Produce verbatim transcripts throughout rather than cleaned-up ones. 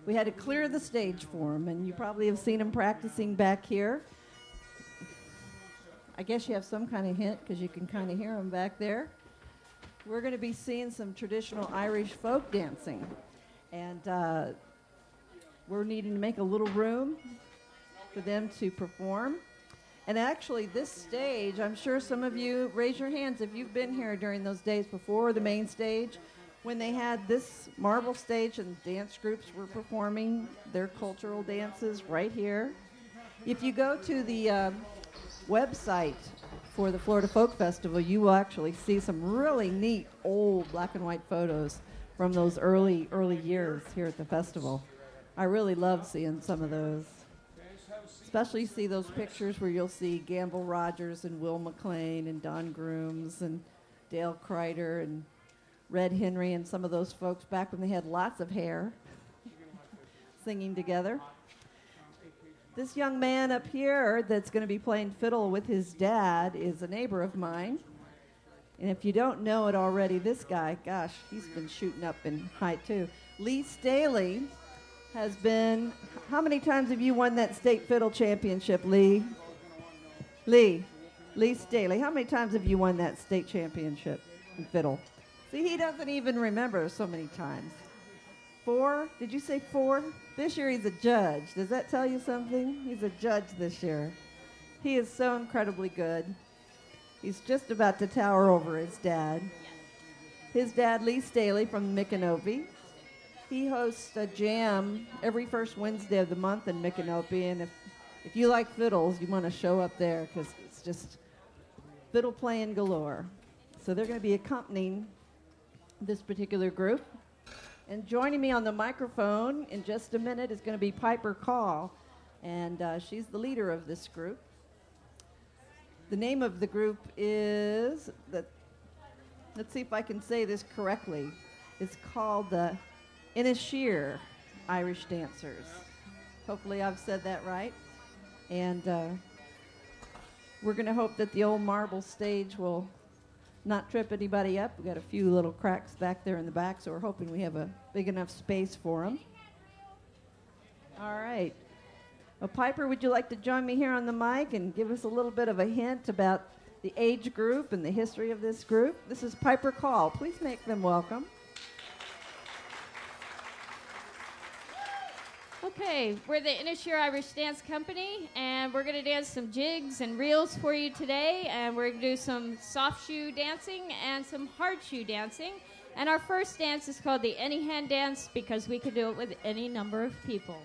we had to clear the stage for him, and you probably have seen him practicing back here. I guess you have some kind of hint because you can kind of hear him back there. We're going to be seeing some traditional Irish folk dancing, and uh, we're needing to make a little room for them to perform. And actually, this stage, I'm sure some of you, raise your hands if you've been here during those days before the main stage, when they had this marble stage and dance groups were performing their cultural dances right here. If you go to the uh, website for the Florida Folk Festival, you will actually see some really neat old black and white photos from those early, early years here at the festival. I really love seeing some of those. Especially see those pictures where you'll see Gamble Rogers and Will McLean and Don Grooms and Dale Kreider and Red Henry and some of those folks back when they had lots of hair singing together. This young man up here that's going to be playing fiddle with his dad is a neighbor of mine. And if you don't know it already, this guy, gosh, he's been shooting up in height too. Lee Staley has been, how many times have you won that state fiddle championship, Lee? Lee, Lee Staley, how many times have you won that state championship in fiddle? See, he doesn't even remember so many times. Four? Did you say four? This year he's a judge. Does that tell you something? He's a judge this year. He is so incredibly good. He's just about to tower over his dad. His dad, Lee Staley from Micanopy. He hosts a jam every first Wednesday of the month in Micanopy, and if, if you like fiddles, you want to show up there because it's just fiddle playing galore. So they're going to be accompanying this particular group. And joining me on the microphone in just a minute is going to be Piper Call, and uh, she's the leader of this group. The name of the group is, the, let's see if I can say this correctly, it's called the Inisheer Irish Dancers. Hopefully I've said that right. And uh, we're going to hope that the old marble stage will not trip anybody up. We've got a few little cracks back there in the back, so we're hoping we have a big enough space for them. All right. Well, Piper, would you like to join me here on the mic and give us a little bit of a hint about the age group and the history of this group? This is Piper Call. Please make them welcome. Okay, we're the Inisheer Irish Dance Company, and we're going to dance some jigs and reels for you today, and we're going to do some soft shoe dancing and some hard shoe dancing. And our first dance is called the Any Hand Dance because we can do it with any number of people.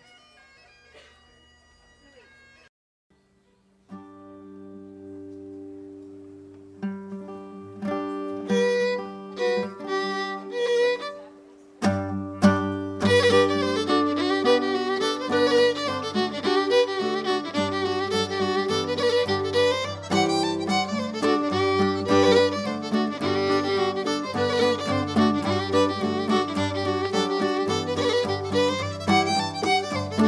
Thank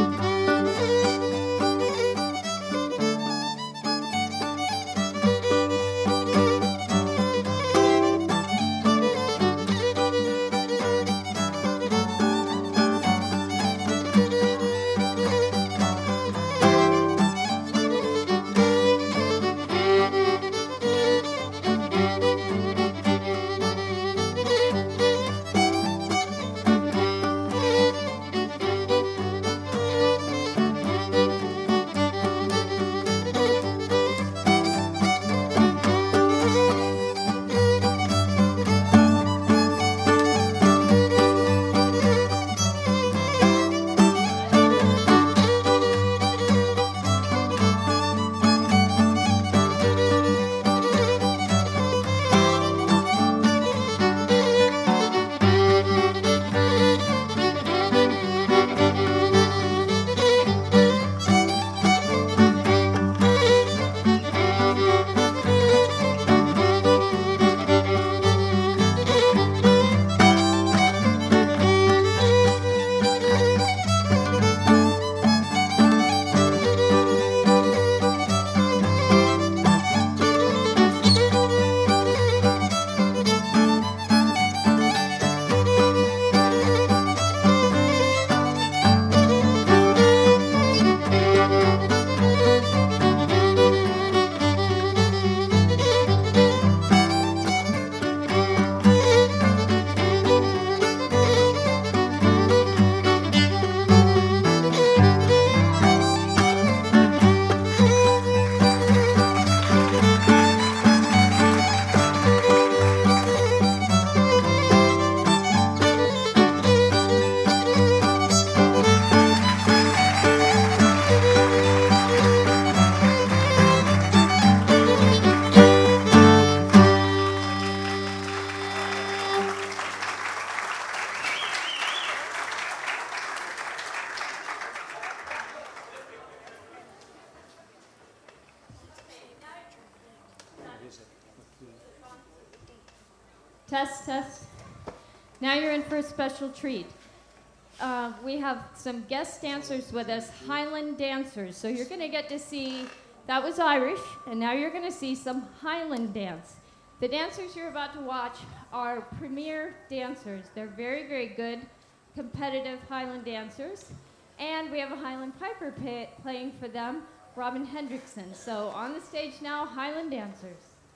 Test, test. Now you're in for a special treat. Uh, we have some guest dancers with us, Highland dancers. So you're going to get to see, that was Irish, and now you're going to see some Highland dance. The dancers you're about to watch are premier dancers. They're very, very good, competitive Highland dancers. And we have a Highland Piper pay, playing for them, Robin Hendrickson. So on the stage now, Highland dancers.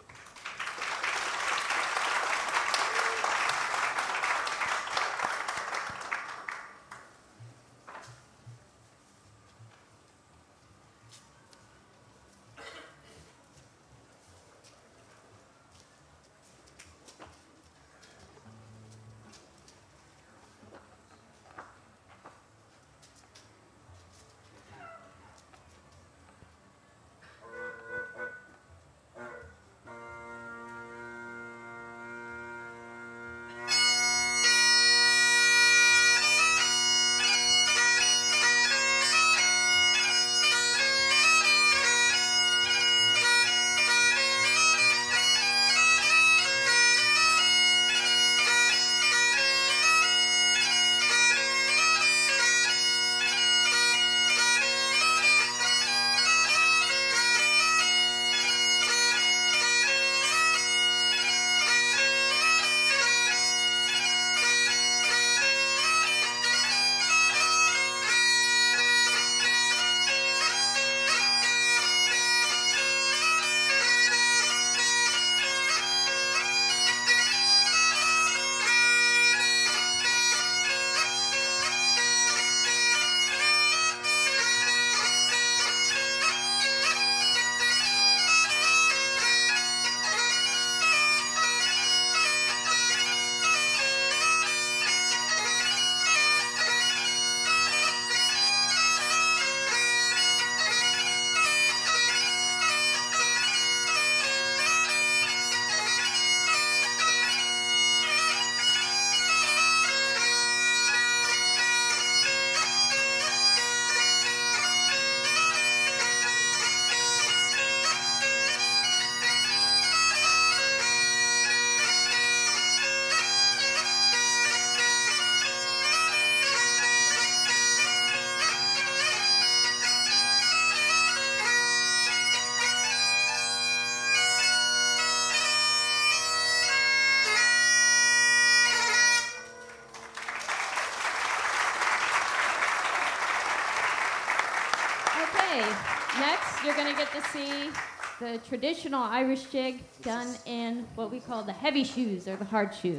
Next, you're going to get to see the traditional Irish jig done in what we call the heavy shoes or the hard shoes.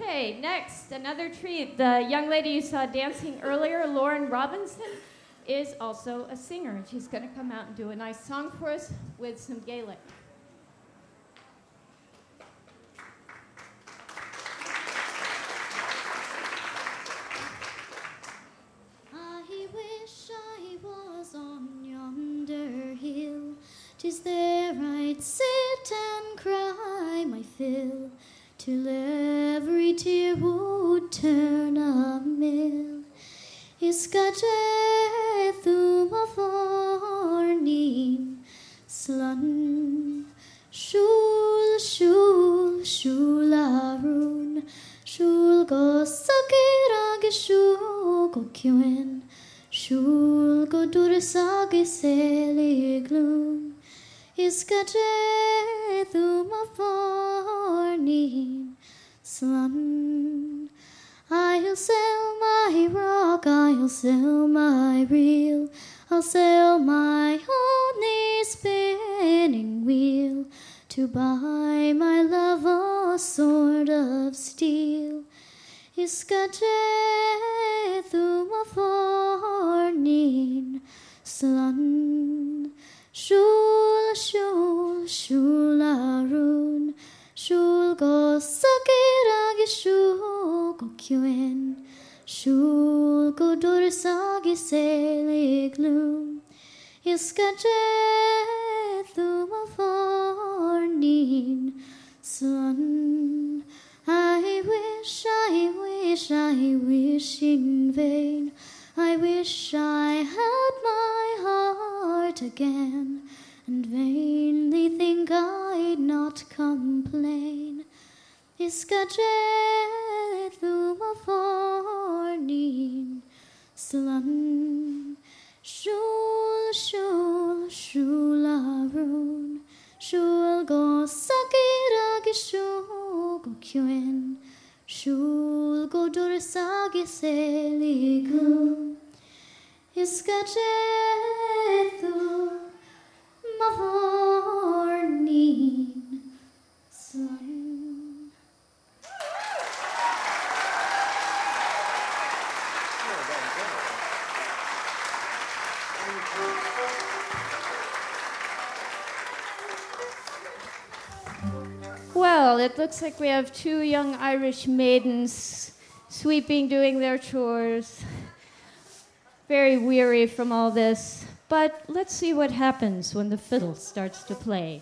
Okay, next, another treat. The young lady you saw dancing earlier, Lauren Robinson, is also a singer, and she's going to come out and do a nice song for us with some Gaelic. I wish I was on yonder hill, 'tis there I'd sit and cry my fill, till every tear would turn a mill. Iskaje thum a fornin slun, shul shul shul arun, shul go sakira ge shul go kuen, shul go dursage selig gloom. Iskaje thum a fornin slun. I'll sell my rock, I'll sell my reel, I'll sell my honey spinning wheel, to buy my love a sword of steel. Iskaje thum a fornin slun, shul shul shul arun, shul go sakira ge shul go kuen, shul go dursage selig gloom. Iskaje thum a fornin slun. I wish, I wish, I wish in vain, I wish I had my heart again, and vainly think I'd not complain. Iskaje thum a fornin slun, shul shul shul arun, shul go sakira ge shul go kuen, shul go dursage selig gloom. Iskaje thum a fornin slun. Well, it looks like we have two young Irish maidens sweeping, doing their chores. Very weary from all this. But let's see what happens when the fiddle starts to play.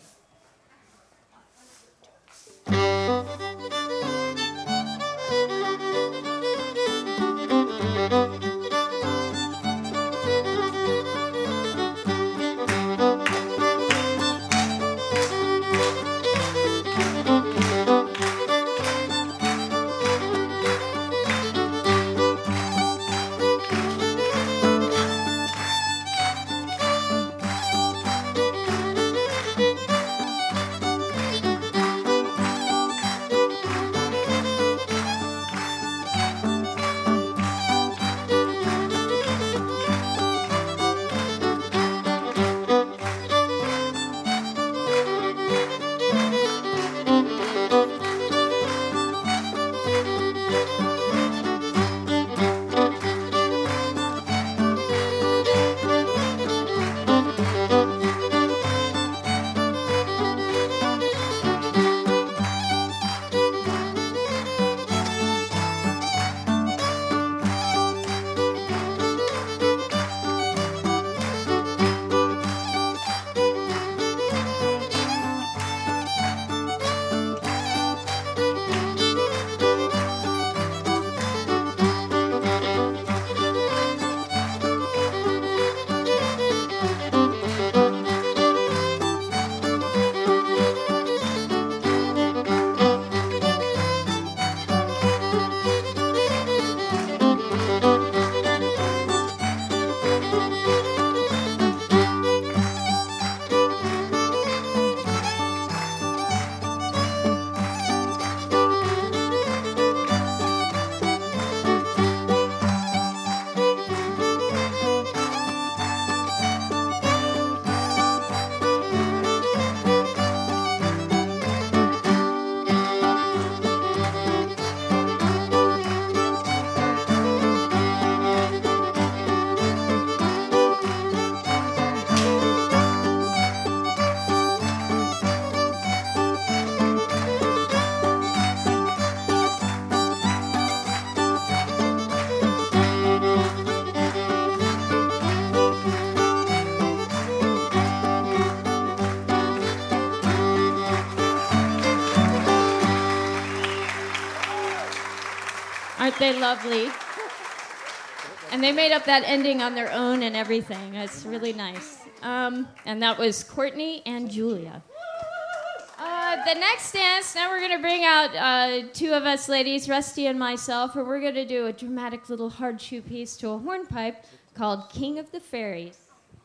Aren't they lovely? And they made up that ending on their own and everything. It's really nice. Um, and that was Courtney and Julia. Uh, the next dance, now we're going to bring out uh, two of us ladies, Rusty and myself, and we're going to do a dramatic little hard shoe piece to a hornpipe called King of the Fairies.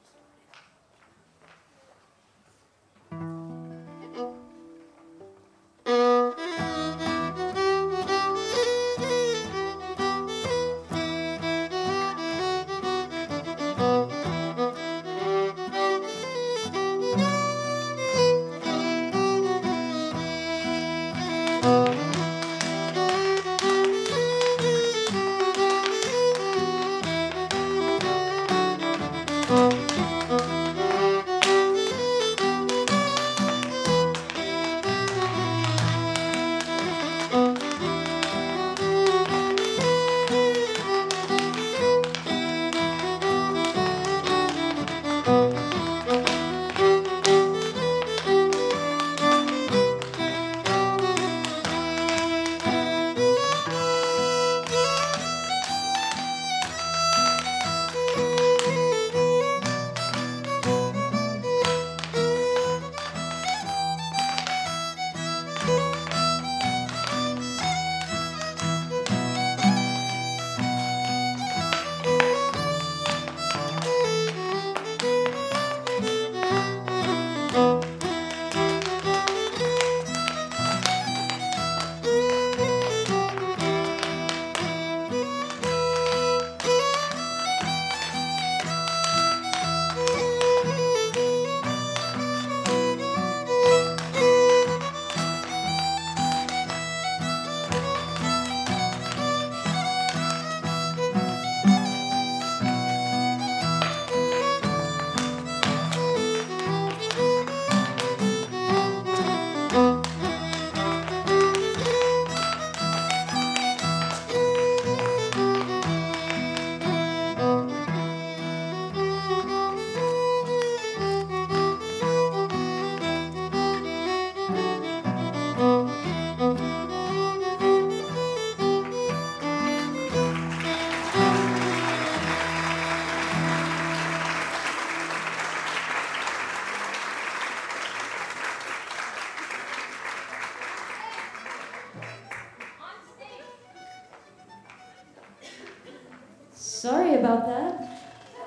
Sorry about that.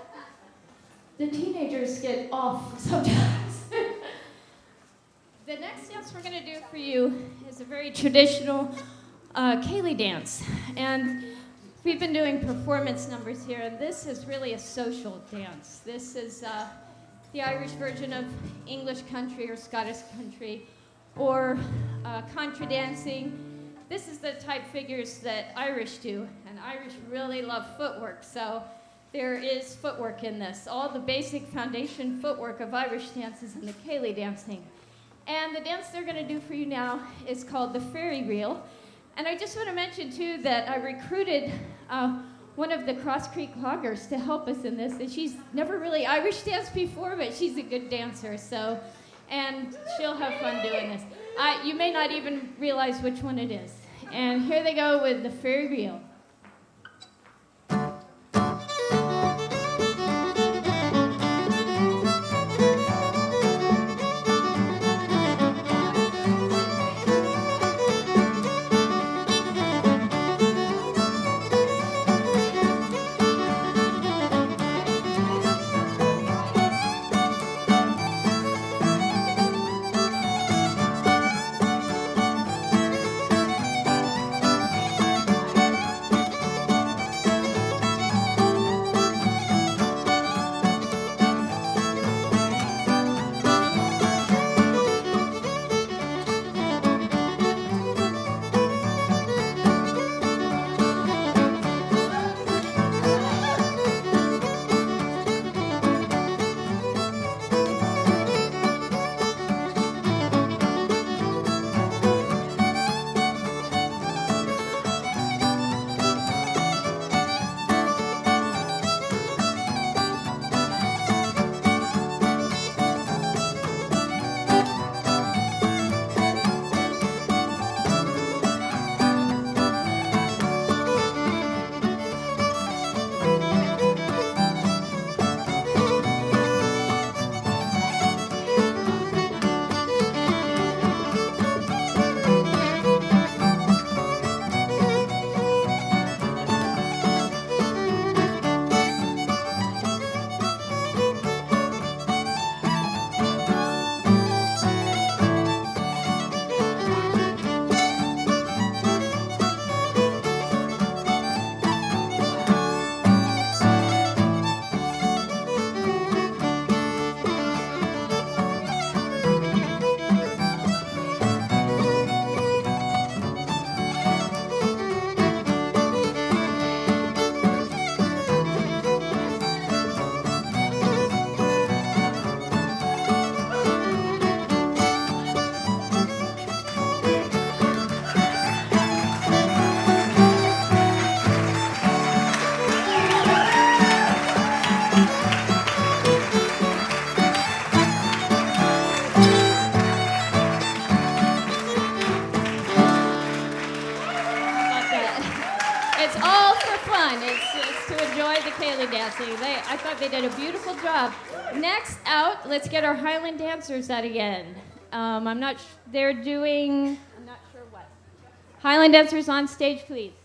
The teenagers get off sometimes. The next dance we're going to do for you is a very traditional uh, Ceilidh dance. And we've been doing performance numbers here, and this is really a social dance. This is uh, the Irish version of English country or Scottish country, or uh, contra dancing. This is the type figures that Irish do, and Irish really love footwork, so there is footwork in this. All the basic foundation footwork of Irish dance is in the Ceilidh dancing. And the dance they're going to do for you now is called the Fairy Reel. And I just want to mention, too, that I recruited uh, one of the Cross Creek Loggers to help us in this, and she's never really Irish danced before, but she's a good dancer, so, and she'll have fun doing this. Uh, you may not even realize which one it is. And here they go with the Fairy Reel. did a beautiful job. Next out, let's get our Highland dancers out again. Um, I'm not. Sh- they're doing. I'm not sure what. Highland dancers on stage, please.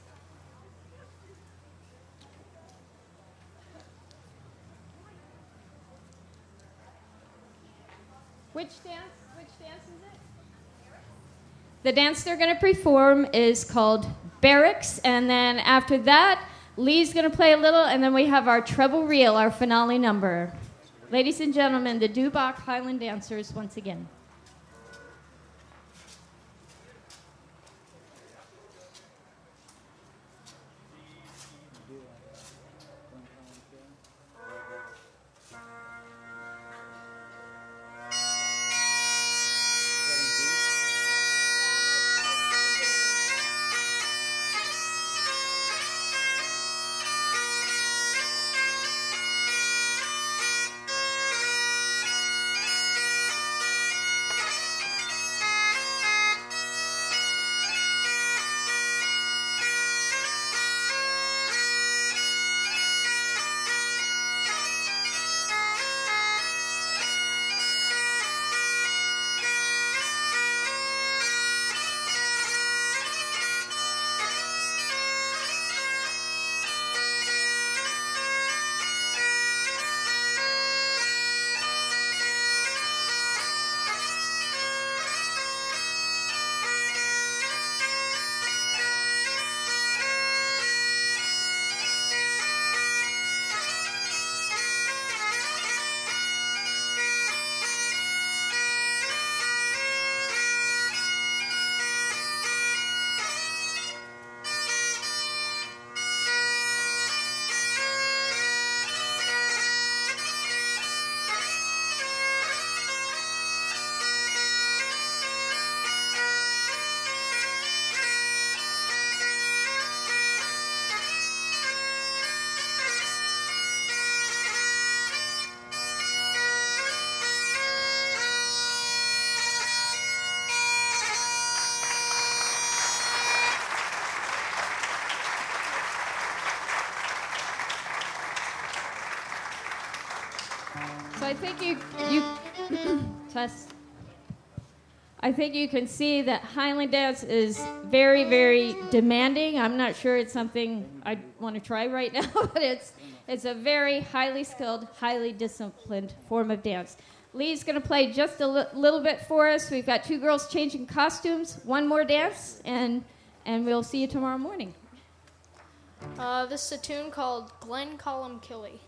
Which dance? Which dance is it? The dance they're going to perform is called Barracks, and then after that, Lee's going to play a little, and then we have our treble reel, our finale number. Ladies and gentlemen, the Dubach Highland Dancers once again. So I think you you test. I think you can see that Highland dance is very, very demanding. I'm not sure it's something I want to try right now, but it's it's a very highly skilled, highly disciplined form of dance. Lee's going to play just a li- little bit for us. We've got two girls changing costumes, one more dance, and and we'll see you tomorrow morning. Uh, this is a tune called Glen Column Killy.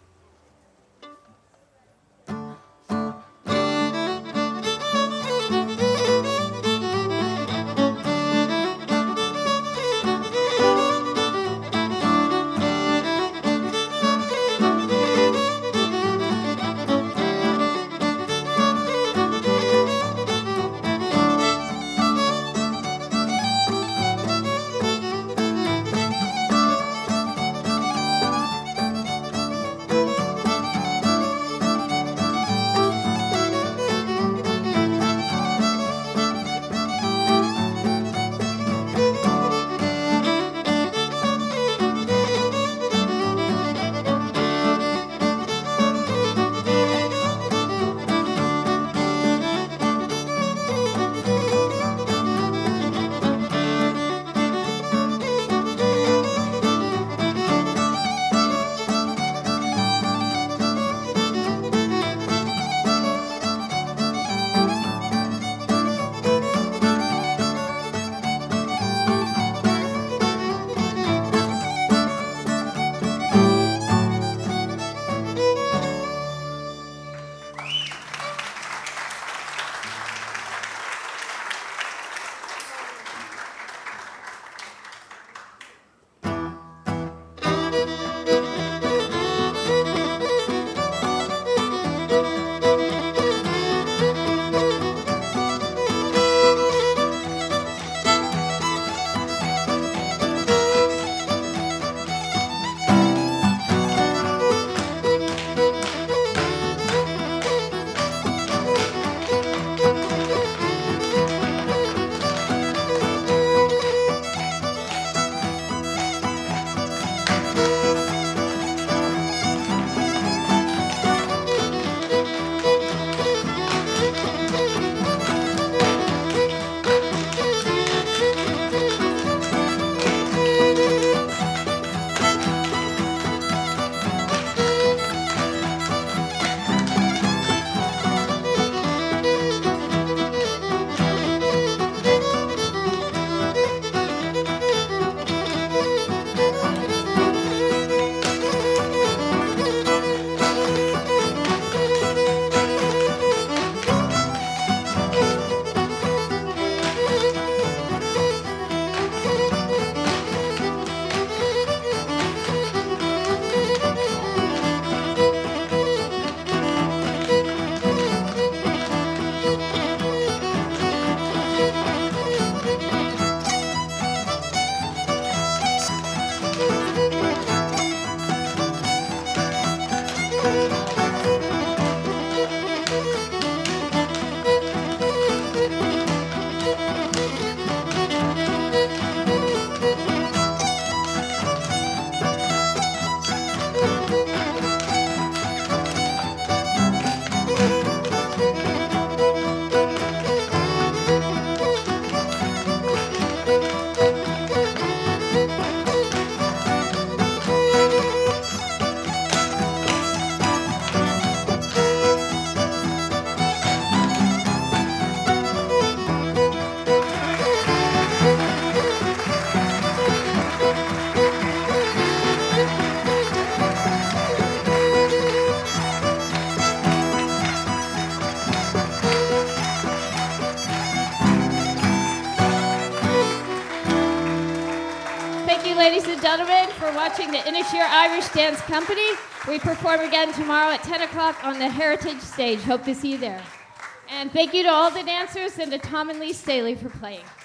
ladies and gentlemen, for watching the Inisheer Irish Dance Company. We perform again tomorrow at ten o'clock on the Heritage Stage. Hope to see you there. And thank you to all the dancers and to Tom and Lee Staley for playing.